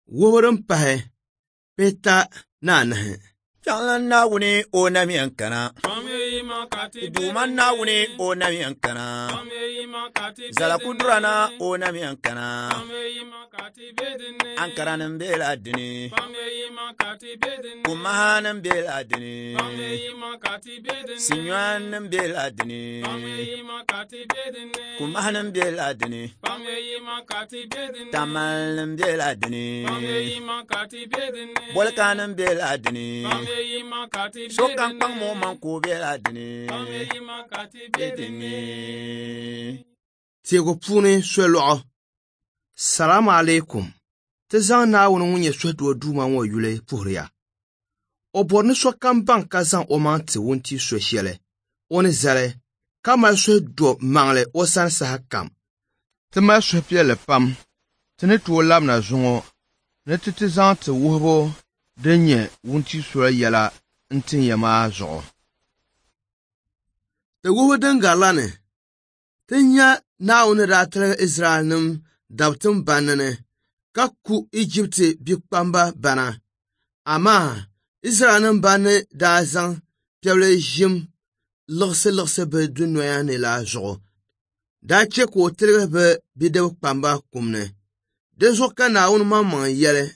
wurin pahe peta na nahe. Jangan na wuni o na miyankana. Duman na wuni o na miyankana. Zala kudrana o na miyankana. Ankaranin bela dini. Kumahanin bela dini. Sinywanin bela dini. Kumahanin bela dini. Tamalnin bela dini. Bolkanin bela dini. Sokan pang mo man ko bela dini. Tego puni swelo. Salamu alaikum. Te zang na wani wunye swedwa duma wa yule puhriya. O borni sokan bang ka zang o man te wunti sweshele. Oni zale, kamal swedwa mangle o san sahakam. Te ma swepyele pam. Te ne tuwo lam na zungo. Ne te zang te wuhbo denye wunti swela yela ntin yama zo. Te wuhbo denga lane. Te nya na wani ratele Israel nim dabtin banane. Ka ku Egypte bikpamba bana. Ama Israel nim bane da zang pyable jim lgse be dunnoya ne la zo. Da che ko tere be bideb kpamba kumne. De zo ka na wani mamman yele.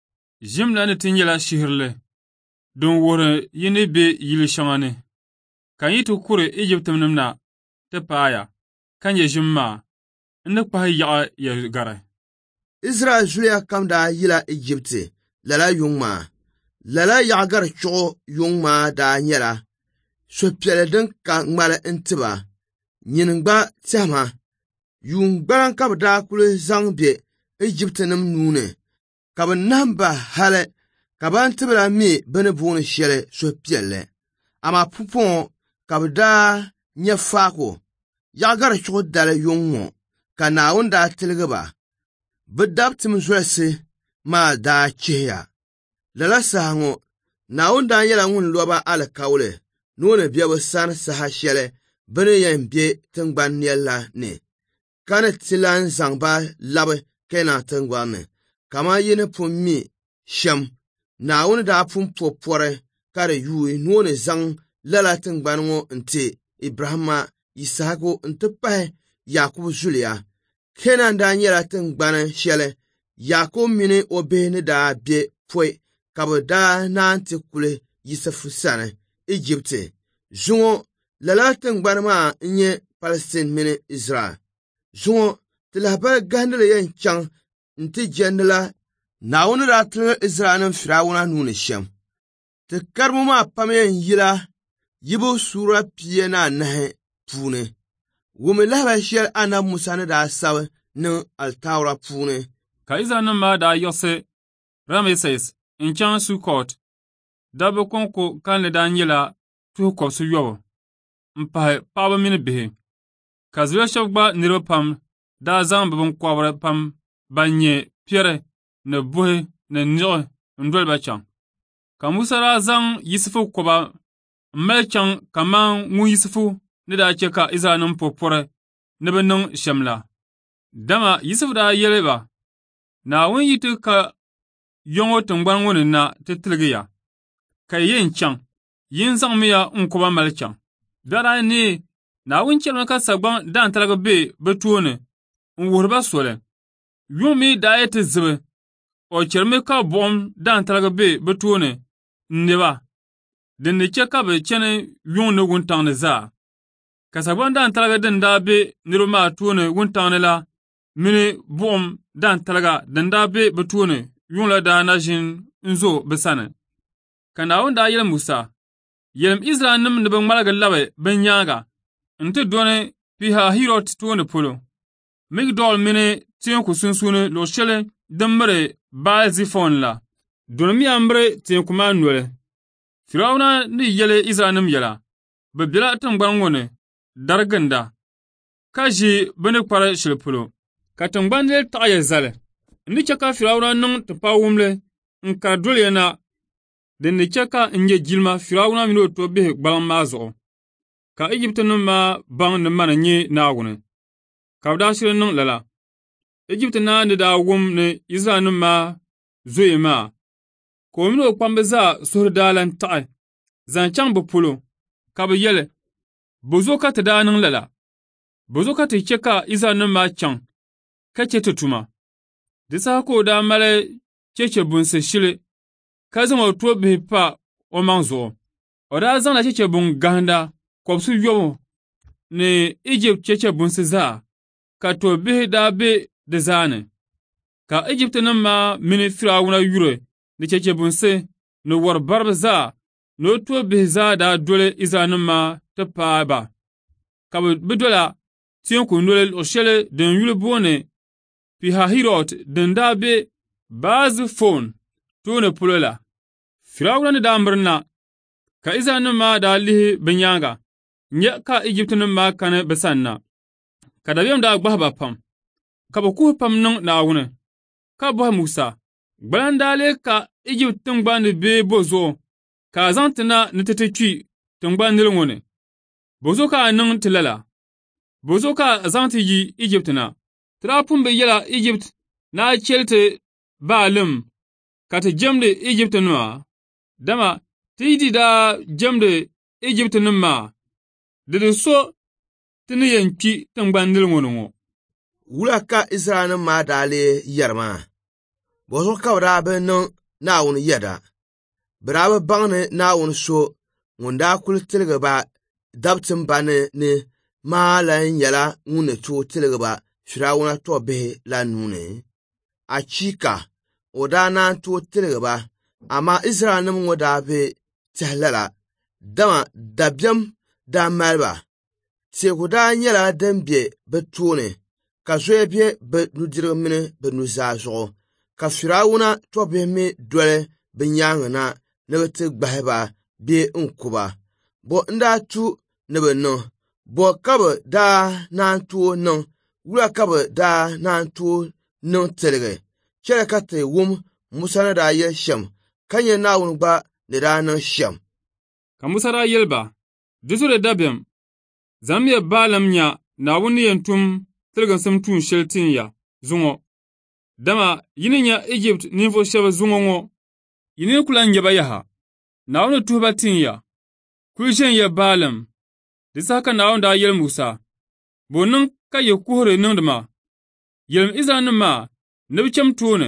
Jim la ni tinyela shihirle. Don wore yini be yili shangane. Kan yitu kure Egypte nimna te paaya. Kan ye jim ma. Nne kpaha yaga ye gare. Israel zulia kam da yila Egypte. Lala yung ma. Lala yagar chogo yung ma da nyela. So pyele den ka ngmale intiba. Nyiningba tiama. Yung baran kab da kule zangbe Egypte nim nune. Kaba namba hale. Kaba intibla mi bene bune shele so pyele. Ama pupon kaba da nye fako. Yagar chogo dale yung mo. Ka naawun da tilgiba. Bidab tim zwesi ma da chiya. Lala sahango. Naawun da yela ngun loba ala kawle. Nune biyabu san saha shele. Bene yen bie tingban nyela ne. Kane tilan zangba labe kena tingban ne. Kama yene pun mi shem. Naawun da pun popore. Kare yui nune zang lala tingban ngo nte Ibrahima Isako nte pahe Yakubu zulia. Kenan da nyela tingban shele. Yakubu mini obehne da bie pwe. Kabo da na ante kule Yisafu sane Egypte. Zungo lala tingban ma nye Palestine mini Israel. Zungo tilahbar gandele yen chang nti jendela na wani ratin Israel nin firawuna nuni shem. Ti karmu ma pam yen yila yibu sura piye na nahe pune. Wumi lahaba shel ana Musa ni da sawe nin altawra pune. Ka Israel nin ma da yose Rameses in chan Sukot. Dabe konko kan le da nyela tuhu kobsu yobo. Mpahe paaba mini bihi. Ka zuya shabgba niriba pam da zang bibin kwabra pam ban nye piere ne buhi ne nyoge ndolba chang. Ka Musa ra zang Yisufu koba mmel chang kaman ngu Yisufu ni da che ka Israel nin popore ni bi ning shemla. Dama Yisufu da yeleba na wun yitu ka yongo tingban wuni na titilgiya. Ka yin chang yin zang miya nkoba mal chang. Dara ni na wun chelma ka sagban dan talaga be betuone nwurba sole. Yumi da yete zibe o chelme ka bom dan talaga be betuone neba. Dinne che ka be chene yung ne wuntang ne za. Ka sagban dan talaga den da be niruma tuone wuntang ne la mini bom dan talaga den da be betuone yung la da na jin nzo besane. Ka na wun da yel Musa yelm Israel nim ne ben malaga labe ben yaga. Nti done piha hirot tuone polo. Migdol mini tiyan ku sunsune lo shele dembere Baal Zifon la. Done mi ambre tiyan kuma nole. Firawna ni yele Israel nim yela. Bebila tangban wone darganda. Kaji bene kwara shilpolo. Ka tangban le taye zale. Ni chaka Firawna nung tupa wumle nka dole na denne chaka nje jilma Firawna mino to be gbalam mazo. Ka Egypte nim ma bang ne mana nye naagune. Ka da shire nung lala. Egypte na ni da wum ne Israel nim ma zoya maa, ka o mini o kpambi zaa suhuri daa lan taɣi, zaŋ chaŋ bɛ polo, ka bɛ yɛli, bɛ zo ka ti daa niŋ lala, bɛ zo ka ti chɛ ka Izraɛlnima maa chaŋ, ka chɛ ti tuma. Di saha ka o daa mali cheche bunsi shili, ka zaŋ o tuo bihi pa o maŋ zuɣu. O daa zaŋla cheche bun gahinda kɔbisi yɔbu ni Ijipt cheche bunsi zaa, ka to bihi daa be di zaa ni. Ka Ijiptinima maa mini Firawuna yuri ni cheche bunsi ni wari bariba zaa ni o tuo bihi zaa daa doli Izraɛlnima maa ti paai ba. Ka bɛ dola teenku noli luɣu shɛli din yuli booni Pihahirot din daa be Baal-Zefon tooni polo la. Firawuna ni daa mirina, ka Izraɛlnima maa daa lihi bɛ nyaaŋa, nyɛ ka Ijiptinima maa kani bɛ sani na. Ka dabiɛm daa gbahi ba pam, ka bɛ kuhi pam niŋ Naawuni, ka bɔhi Musa. Gbalan daa lee ka Ijipt tiŋgbani bee bo zuɣu, ka a zaŋ ti na ni ti kpi tiŋgbani nili ŋɔ ni. Bo zo ka a niŋ ti lala, bo zo ka a zaŋ ti yi Ijipt na. Ti daa pun bi yɛla Ijipt na a chɛli ti Baalim ka ti jɛmdi Ijiptinima, dama ti yi di daa jɛmdi Ijiptinima maa, di so ti ni yɛn kpi tiŋgbani nili ŋɔ ni ŋɔ. Wula ka Izraɛlnima maa daa lee yɛri maa, bo zuɣu ka bɛ daa bi niŋ Naawuni yɛda. Bɛ daa bi baŋni Naawuni so ŋun daa kuli tiligi ba dabtimbani ni maa lan nyɛla ŋun ni tooi tiligi ba Firawuna tɔbu bihi la nuuni. Achiika, o daa naan tooi tiligi ba, amaa Izraɛlnima ŋɔ daa be tɛhi lala, dama dabiɛm daa mali ba. Teeku daa nyɛla din be bɛ tooni, ka zoya be bɛ nudirigu mini bɛ nuzaa zuɣu, ka Firawuna tɔbu bihi mi doli bɛ nyaaŋa na ni bɛ ti gbahi ba bee n kuba. Bo n daa tu ni bɛ niŋ, bo ka bɛ daa naan tooi niŋ, wula ka bɛ daa naan tooi niŋ tiligi, chɛli ka ti wum Musa ni daa yɛli shɛm, ka nyɛ Naawuni gba ni daa niŋ shɛm. Ka Musa daa yɛli ba, di zo di dabiɛm, zam ya Baalam nya Naawuni ni yɛn tum tiliginsim tuun shɛli tin ya zuŋɔ. Dama yi ni nya Ijipt ninvuɣu shɛba zuŋɔ ŋɔ, yi ni kula nyɛ ba yaha. Naawuni tuhi ba tin ya, kuli ʒen ya Baalam. Di saha ka Naawuni daa yɛli Musa, bo niŋ ka yi kuhiri niŋdi ma, yɛlim Izraɛlnima maa ni bɛ chɛm tooni,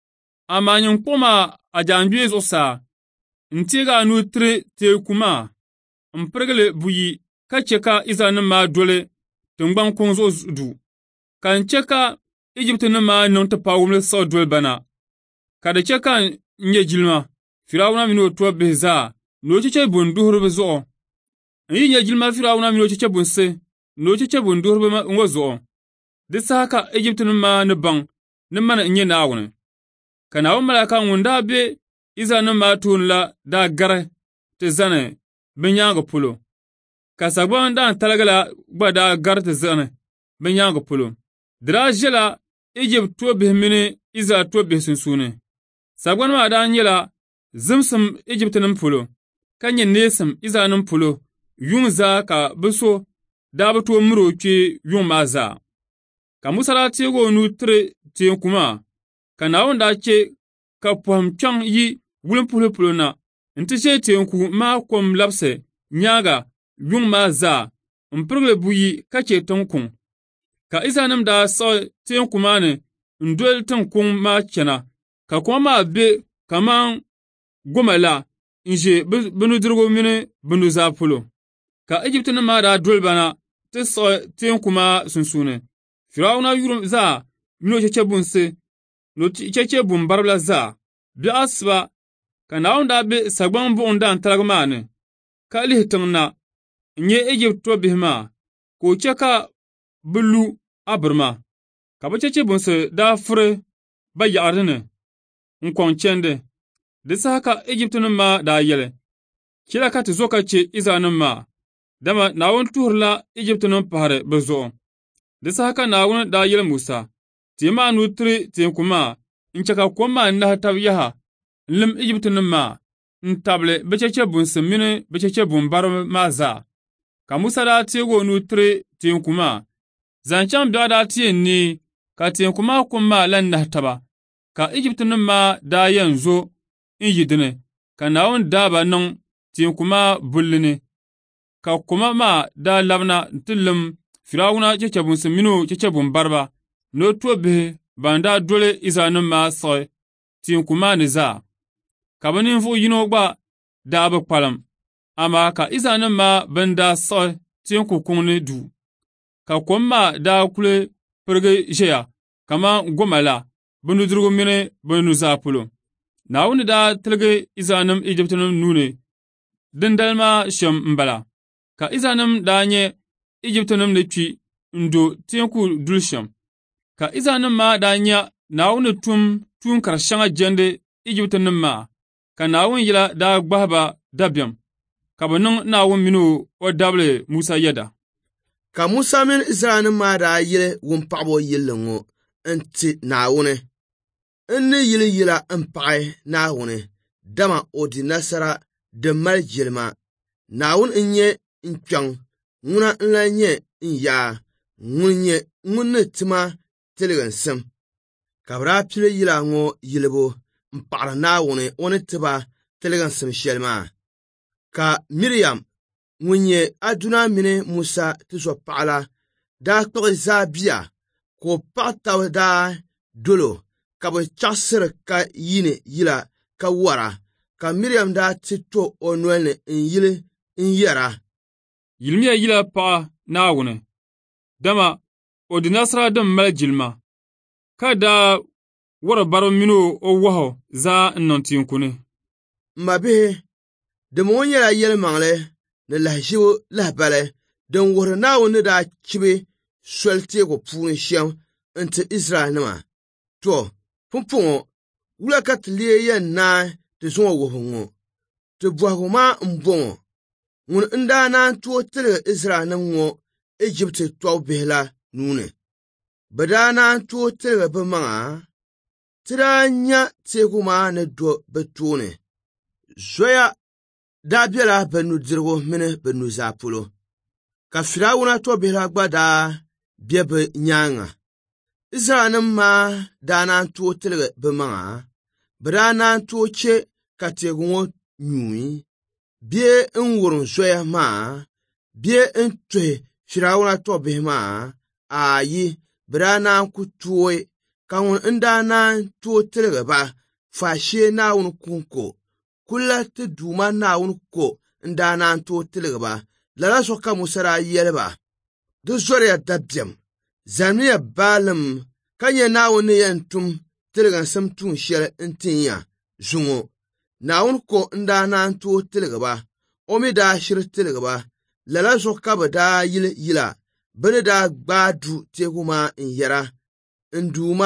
amaa nyiŋkpuɣu maa a jaangbee zuɣusaa, n-teegi a nuu tiri teeku maa, n-pirigili buyi ka chɛ ka Izraɛlnima maa doli tiŋgbani kuŋ zuɣu du, ka n-chɛ ka Ijiptinima maa niŋ ti pa wumli siɣi doli bana, ka di chɛ ka n-nyɛ jilima Firawuna mini o tɔbu bihi zaa ni o cheche bunduhiriba zuɣu, n-yi nyɛ jilima Firawuna mini o cheche bunsi ni o cheche bunduhiriba ŋɔ zuɣu. Di saha ka Ijiptinima maa ni baŋ ni mani n-nyɛ Naawuni. Ka Naawuni malaka ŋun daa be Izraɛlnima maa tooni la daa gari ti zani bɛ nyaaŋa polo, ka sagbana daan taligi la gba daa gari ti zani bɛ nyaaŋa polo. Di daa ʒɛla Ijipt tɔbu bihi mini Izraɛl tɔbu bihi sunsuuni. Sagbana maa daa nyɛla zimsim Ijiptinima polo, ka nyɛ neesim Izraɛlnima polo, yuŋ zaa ka bɛ so daa bi tooi miri o kpee yuŋ maa zaa. Ka Musa daa teegi o nuu tiri teenku maa, ka Naawuni daa che ka pɔhim kpɛŋ yi wulimpuhili polo na, n-ti ʒe teenku maa kom labisi nyaaŋa yuŋ maa zaa, n-pirigili buyi ka che tiŋkuŋ. Ka Izraɛlnima daa siɣi teenku maa ni n-doli tiŋkuŋ maa chana, ka koma maa be kaman goma la n-ʒe bɛ nudirigu mini bɛ nuzaa polo. Ka Ijiptinima maa daa doli bana ti siɣi teenku maa sunsuuni. Firawuna yuri zaa mini o cheche bunsi ni o cheche bumbariba zaa, biɛɣu asiba, ka Naawuni daa be sagbaŋ buɣum daan taligi maa ni, ka lihi tiŋ na, n-nyɛ Ijipt tɔbu bihi maa, ka o che ka bɛ lu a birima, ka bɛ cheche bunsi daa furi bayaɣari ni, n-kɔŋ chɛndi. Di saha ka Ijiptinima maa daa yɛli, chɛla ka ti zo ka che Izraɛlnima maa, dama Naawuni tuhirila Ijiptinima pahari bɛ zuɣu. Di saha ka Naawuni daa yɛli Musa, tii maa nuu tiri teenku maa, n-chɛ ka kom maa nahi tabi yaha n-lim Ijiptinima maa, n-tabili bɛ cheche bunsi mini bɛ cheche bumbariba maa zaa. Ka Musa daa teegi o nuu tiri teenku maa, zaŋ chaŋ biɛɣu daa ti yɛn neei, ka teenku maa kom maa lan nahi taba. ka Ijiptinim maa daa yɛn zo n-yi dini, ka Naawuni daaba niŋ teeku maa bulli ni, ka koma maa daa labina nti lim Firawuna chɛchɛbunsi mini o chɛchɛbumbariba ni o to'bihi ban daa doli Izraɛlnima maa siɣi teeku maa ni zaa. Ka bɛ ninvuɣu yino gba daa bi kpalim, amaa ka Izraɛlnima maa bin daa siɣi teeku kuŋ ni du, ka kom maa daa kuli pirigi ʒɛya kaman goma la, bɛ nudirigu mini bɛ nuzaa polo. Naawuni daa tiligi Izraɛlnima Ijiptinim nuuni dindali maa shɛm m-bala. Ka Izraɛlnima daa nyɛ Ijiptinim ni kpi n-do teeku duli shɛm. Ka Izraɛlnima maa daa nya Naawuni tum tuunkari shɛŋa jɛndi Ijiptinim maa, ka Naawuni yɛla daa gbahi ba dabiɛm, ka bɛ niŋ Naawuni mini o dabili Musa yɛda. Ka Musa mini Izraɛlnima maa daa yili wumpaɣibo yilli ŋɔ n-ti Naawuni. N-ni yili yila m-paɣi Naawuni, dama o di nasara din mali jilima. Naawuni n-nyɛ n-kpɛŋ, ŋuna n-lan nyɛ n-yaa, ŋun nyɛ ŋun ni tima tiliginsim. Ka bɛ daa pili yila ŋɔ yilibu m-paɣiri Naawuni o ni tiba tiliginsim shɛli maa. Ka Miriyam, ŋun nyɛ Aduna mini Musa tizopaɣala, daa kpuɣi zaabiya, ka o paɣi taba daa dolo, ka bɛ chaɣisiri ka yini yila ka wara, ka Miriyam daa ti to o noli ni n-yili n-yɛra. Yilimiya yila paɣa Naawuni, dama o di nasara din mali jilima, ka daa wari bariba mini o wahu zaa n-niŋ teeku ni. Ma bihi, dimi ŋɔ nyɛla yɛlimaŋli ni lahiʒibu lahibali din wuhiri Naawuni ni daa chibi soli teeku puuni shɛm n-ti Izraɛlnima. To, pumpɔŋɔ, wula ka ti lee yɛn naai ti zuŋɔ wuhibu ŋɔ. Ti bɔhigu maa m-bɔŋɔ, ŋun n-daa naan tooi tiligi Izraɛlnima ŋɔ Ijipti tɔbu bihi la nuuni. Bɛ daa naan tooi tiligi bɛ maŋa, ti daa nya teeku maa ni do bɛ tooni. Zoya daa bela bɛ nudirigu mini bɛ nuzaa polo, ka Firawuna tɔbihi la gba daa be bɛ nyaaŋa. Izraɛlnima maa daa naan tooi tiligi bɛ maŋa, bɛ daa naan tooi che ka teeku ŋɔ nyuui, bee n-wurim zoya maa, bee n-tuhi Firawuna tɔbihi maa, aayi, bɛ daa naan ku tooi, ka ŋun n-daa naan tooi tiligi ba faashee Naawuni kunko, kulla ti Duuma Naawuni ko n-daa naan tooi tiligi ba, lala zuɣu ka Musa daa yɛli ba. Di zɔriya dabiɛm, zanimiya baalim, ka nyɛ Naawuni ni yɛn tum tiliginsim tuun shɛli n-ti nya zuŋɔ. Naawuni ko n-daa naan tooi tiligi ba, o mi daa shiri tiligi ba, lala zuɣu ka bɛ daa yili yila, bɛ ni daa gbaai du teeku maa n-yɛra, n-duuma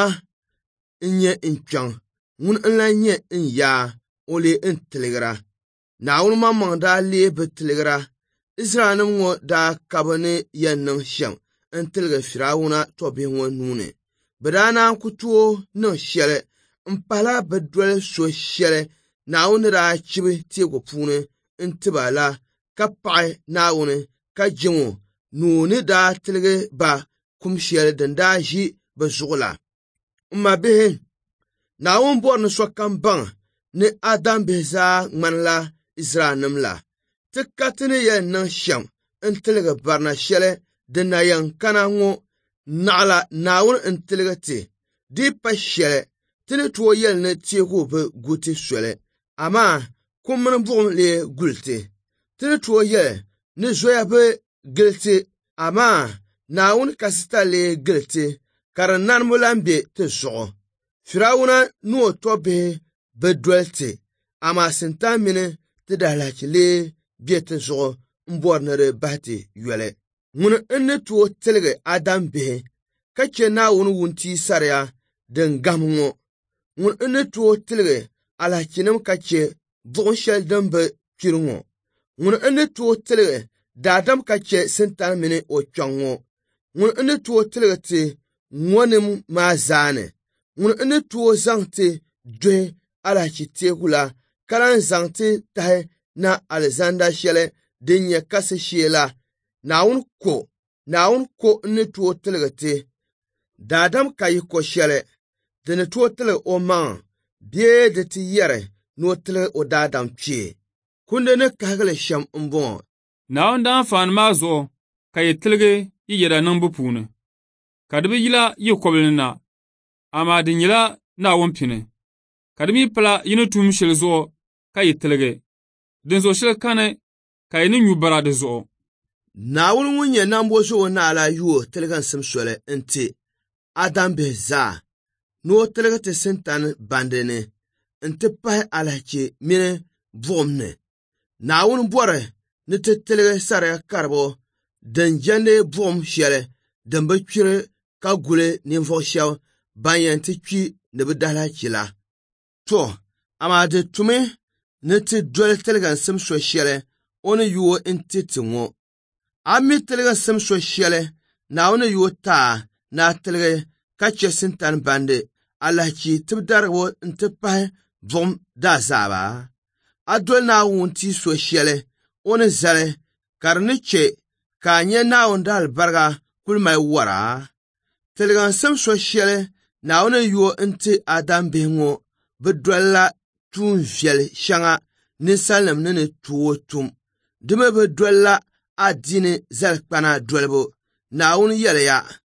n-nyɛ n-kpɛŋ, ŋun n-lan nyɛ n-yaa, o lee n-tiligira. Naawuni maŋmaŋ daa lee bɛ tiligira. Izraɛlnima ŋɔ daa ka bɛ ni yɛn niŋ shɛm n-tiligi Firawuna tɔbihi ŋɔ nuuni. Bɛ daa naan ku tooi niŋ shɛli m-pahila bɛ doli so shɛli Naawuni daa chibi teeku puuni n-tiba la, ka paɣi Naawuni ka jɛŋɔ ni o ni daa tiligi ba kum shɛli din daa ʒi bɛ zuɣu la. Ma bihi, Naawuni bɔri ni sokam baŋ ni Adam bihi zaa ŋmanila Izraɛlnima la. Ti ka ti ni yɛn niŋ shɛm n-tiligi barina shɛli din na yɛn kana ŋɔ, naɣila Naawuni n-tiligi ti, di pa shɛli ti ni tooi yɛli ni teeku bi gu ti soli, amaa kum mini buɣum lee guli ti. Ti ni tooi yɛli ni zoya bi gili ti, amaa Naawuni kasita lee gili ti, ka di nanimo lan be ti zuɣu. Firawuna ni o tɔbihi bi doli ti, amaa sintan mini ti dahilachi lee be ti zuɣu n-bɔri ni di bahi ti yɔli. Ŋun n-ni tooi tiligi Adam bihi ka che Naawuni wuntia sariya din gahim ŋɔ, ŋun n-ni tooi tiligi alhachinim ka che buɣum shɛli din bi kpiri ŋɔ, ŋun n-ni tooi tiligi daadam ka che sintan mini o kpɛŋ ŋɔ, ŋun n-ni tooi tiligi ti ŋɔnim maa zaani, ŋun n-ni tooi zaŋ ti duhi alhachi teeku la, ka lan zaŋ ti tahi na alizanda shɛli din nyɛ kasi shee la, Naawuni ko n-ni tooi tiligi ti daadam ka yi ko shɛli Dini tuo tiligi o maŋa bee di ti yɛri ni o tiligi o daadam kpee. Kundi ni kahigili shɛm m-bɔŋɔ. Naawuni daanfaani maa zuɣu ka yi tiligi yi yɛda niŋbu puuni. Ka di bi yila yi kɔbili na, amaa di nyɛla Naawuni pini. Ka di mi pala yi ni tum shɛli zuɣu ka yi tiligi. Din zuɣu shɛli kani ka yi ni nyu bara di zuɣu. Naawuni ŋun nyɛ nambo zuɣu naala yuo tiligi n-sim soli n-ti Adam bihi zaa, ni o tiligi ti sintani bandi ni, n-ti pahi alhaki mini buɣum ni. Naawuni bɔri ni ti tiligi sariya karibu din jɛndi buɣum shɛli din bi kpiri ka guli ninvuɣu shɛba ban yɛn ti kpi ni bi dahlaki la. To, amaa di tumi ni ti doli tiligi n-sim so shɛli o ni yuo n-ti ti ŋɔ. A mi tiligi n-sim so shɛli Naawuni yuo taa ni a tiligi ka chɛ sintani bandi alhaki tibi darigu n-ti pahi buɣum daazaaba. A doli Naawuni ti so shɛli o ni zali ka di ni chɛ ka a nyɛ Naawuni dahalibarga kuli mali wara. Tiligi n-sim so shɛli Naawuni yuo n-ti Adam bihi ŋɔ bi dolila tuun' viɛli shɛŋa ninsalinima ni ni tooi tum. Di mi bi dolila adiini zalikpana dolibu. Naawuni yɛliya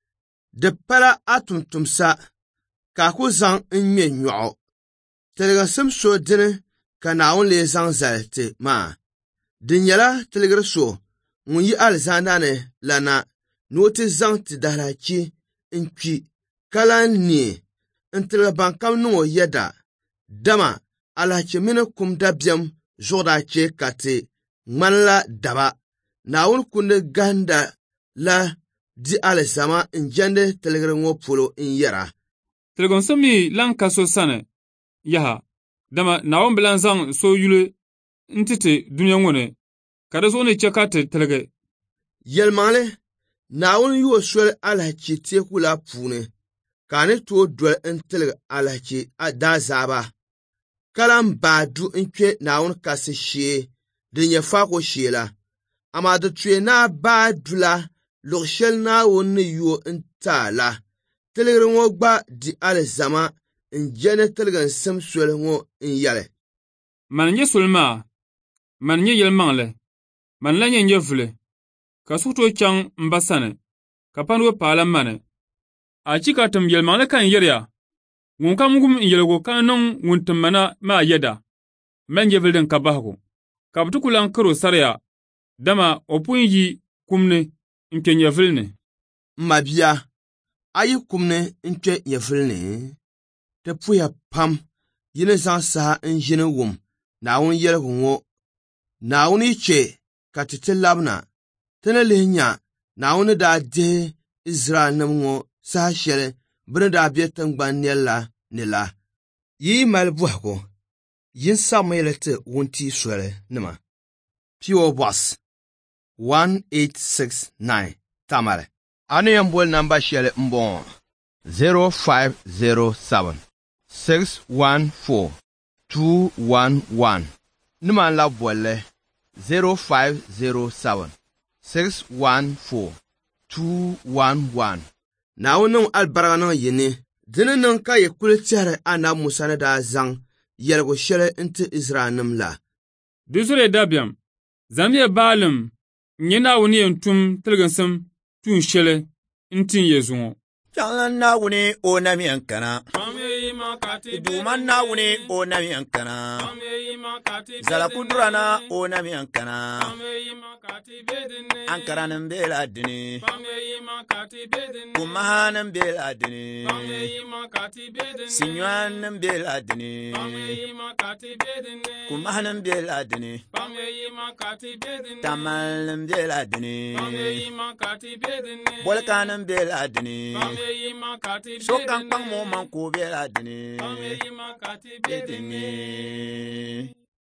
di pala a tumtumsa ka a ku zaŋ n-ŋme nyɔɣu. Tiligi n-sim so dini ka Naawuni lee zaŋ zali ti maa. Di nyɛla tiligiri so ŋun yi alizanda ni lana ni o ti zaŋ ti dahlaki n-kpi ka lan neei n-tiligi ban kam niŋ o yɛda dama alhaki mini kum dabiɛm zuɣu daa che ka ti ŋmanila daba. Naawuni kundi gahinda la di alizama n-jɛndi tiligiri ŋɔ polo n-yɛra. Tiligi n-sim mi lan ka so sani yaha dama Naawuni bi lan zaŋ so yuli n-ti duniya ŋɔ ni ka di zuɣu ni chɛ ka ti tiligi. Yɛlimaŋli Naawuni yuo soli alhaki teeku la puuni ka a ni tooi doli n-tiligi alhaki daazaaba ka lan baa du n-kpe Naawuni kasi shee din nyɛ faako shee la. Amaa di tuye naa baa du la luɣu shɛli Naawuni ni yuo n-taa la. Tiligiri ŋɔ gba di alizama n-jɛni tiligi n-sim soli ŋɔ n-yɛli. Man nyɛ soli maa, man nyɛ yɛlimaŋli, man la nyɛ nyɛvuli, ka suɣu tooi chaŋ m-ba sani, ka pandigu paala mani. A chi ka tim yɛlimaŋli kan yɛriya, ŋun kam wum n-yɛligu ka niŋ ŋun tim mana maa yɛda, mali nyɛvuli din ka bahigu. Ka bi ti ku lan karo sariya, dama o pun yi kumni n-kpe nyɛvuli ni. Ma bia, a yi kumni n-kpe nyɛvuli ni. Ti puya pam yi ni zaŋ saha n-ʒini wum Naawuni yɛligu ŋɔ. Naawuni yi che ka ti ti labina. Ti ni lihi nya Naawuni daa dihi Izraɛlnima ŋɔ saha shɛli bɛ ni daa be tingbani nɛli la ni la. Yi mali bɔhigu, yin sabimi ti wuntia soli nima. P.O. Box 1869 Tamale. A ni yɛn boli namba shɛli m-bɔŋɔ 0507 614 211. Nima n la bolli 0507 614 211. Naawuni niŋ alibaraga niŋ yini dini niŋ ka yi kuli tɛhiri Anabi Musa ni daa zaŋ yɛligu shɛli n-ti Izraɛlnima la. Di zuri dabiɛm, zamiya baalim n-nyɛ Naawuni yɛn tum tiliginsim tuun shɛli n-tin Yezu ŋɔ. Chaŋlan Naawuni o namiyan kana. Duuman Naawuni o namiyan kana. Zala kudurana o namiyan kana. Ankaranin bela dini. Kumahanin bela dini. Sinyuanin bela dini. Kumahanin bela dini. Tamalin bela dini. Bolkanin bela dini. Sokan pang mo man ko bela dini.